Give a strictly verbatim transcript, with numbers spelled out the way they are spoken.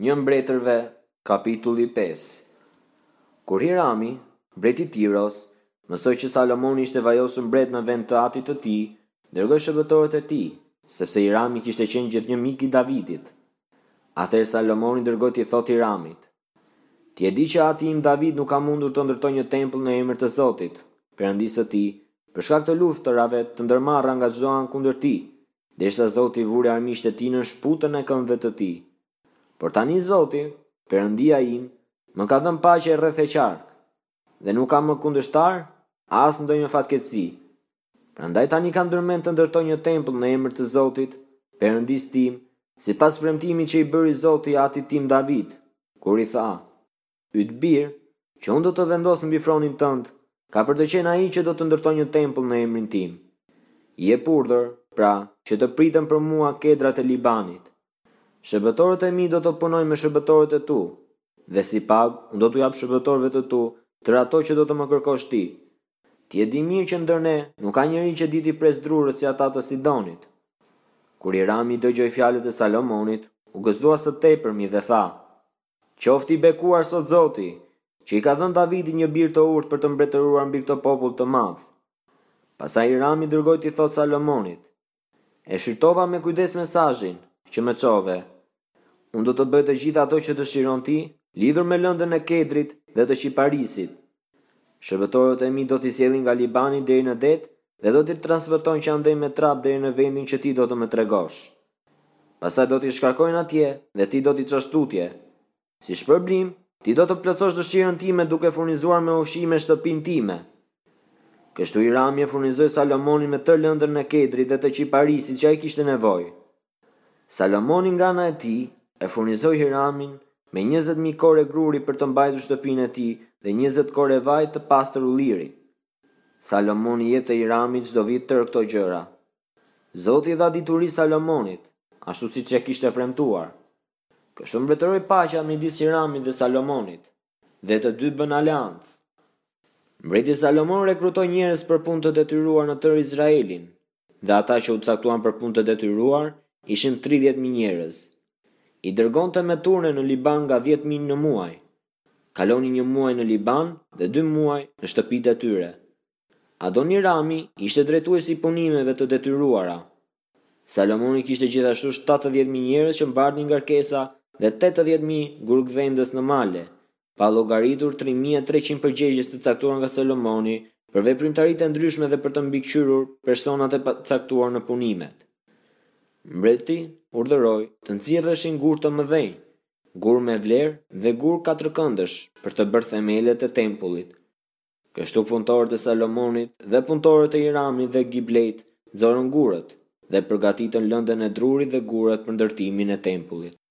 Një mbretërve, kapitulli pesë. Kur Hirami, mbreti i Tiros, mësoi që Salomoni ishte vajosur mbret në vend të atit të tij, dërgoi shërbëtorët e tij, sepse Hirami kishte qenë gjithnjë mik i Davidit. Atëherë Salomoni dërgoi t'i thotë Hiramit: "Ti e di që ati im David nuk ka mundur të ndërtojë një tempull në emër të Zotit, Perëndisë së tij, për shkak të luftërave të ndërmarra nga çdo anë kundër tij, derisa Zoti vuri armiqtë e tij në shputën e këmbëve të tij. Por tani Zoti, Perëndia im, më ka dhënë paqe rreth e qark, dhe nuk kam më kundërshtar as ndonjë fatkeqësi. Prandaj tani kam ndërmend të ndërtoj një tempull në emër të Zotit, Perëndisë tim, sipas premtimit që i bëri Zoti atit tim David, kur i tha: Yt bir, që unë do të vendos mbi fronin tënd, ka për të qenë ai që do të ndërtoj një tempull në emrin tim. Jep urdhër, pra, që të pritën për mua kedrat e Libanit. Shërbëtorët e mi do të punojnë me shërbëtorët e tu, dhe si pagë unë do t'u jap shërbëtorëve të tu tërë ato që do të më kërkosh ti. Ti e di mirë që ndër ne nuk ka njeri që di t'i pres drurët si ata të Sidonit." Kur Hirami dëgjoi fjalët e Salomonit, u gëzua së tepërmi dhe tha: "Qofti i bekuar sot Zoti, që i ka dhënë Davidit një bir të urtë për të mbretëruar mbi këtë popull të madh." Pastaj Hirami dërgoi t'i thotë Salomonit: "E shërtova me kujdes mesazhin që më çove. Unë do të bëj të gjitha ato që dëshiron ti, lidhur me lëndën e kedrit dhe të qiparisit. Shërbëtorët e mi do t'i sjellin nga Libani deri në det dhe do t'i transportojnë qandej me trap deri në vendin që ti do të më tregosh. Pastaj do t'i shkarkojnë atje dhe ti do t'i çosh tutje. Si shpërblim, ti do të plotësosh dëshirën time duke furnizuar me ushqime shtëpinë time." Kështu Hirami e furnizoi Salomonin me tërë lëndën e kedrit dhe të qiparisit që ai kishte nevojë. Salomoni nga ana e tij e furnizoi Hiramin me njëzet mijë kore gruri për të mbajtur shtëpinë e tij dhe njëzet kore vaj të pastër ulliri. Salomoni jepte Hiramit çdo vit tërë këto gjëra. Zoti dha dituri Salomonit, ashtu siç e kishte premtuar. Kështu mbretëroi paqja midis Hiramit dhe Salomonit, dhe të dy bën aleancë. Mbreti Salomon rekrutoi njerëz për punë të detyruar në tërë Izraelin, dhe ata që u caktuan për punë të detyruar ishin tridhjetë mijë njerëz. I dërgonte me turne në Liban nga dhjetë mijë në muaj. Kaloni një muaj në Liban dhe dy muaj në shtëpitë e tyre. Adonirami ishte drejtuesi i punimeve të detyruara. Salomoni kishte gjithashtu shtatëdhjetë mijë njerëz që mbarnin ngarkesa dhe tetëdhjetë mijë gurgdhendës në male, pa llogaritur tre mijë e treqind përgjegjës të caktuar nga Salomoni për veprimtaritë e ndryshme dhe për të mbikëqyrur personat e caktuar në punimet. Mbreti urdhëroi të nxirreshin gur të mëdhenj, gur me vlerë dhe gur katërkëndësh për të bërë themelet e tempullit. Kështu punëtorët e Salomonit dhe punëtorët e Hiramit dhe Gibleit nxorën gurët dhe përgatitën lëndën e drurit dhe gurat për ndërtimin e tempullit.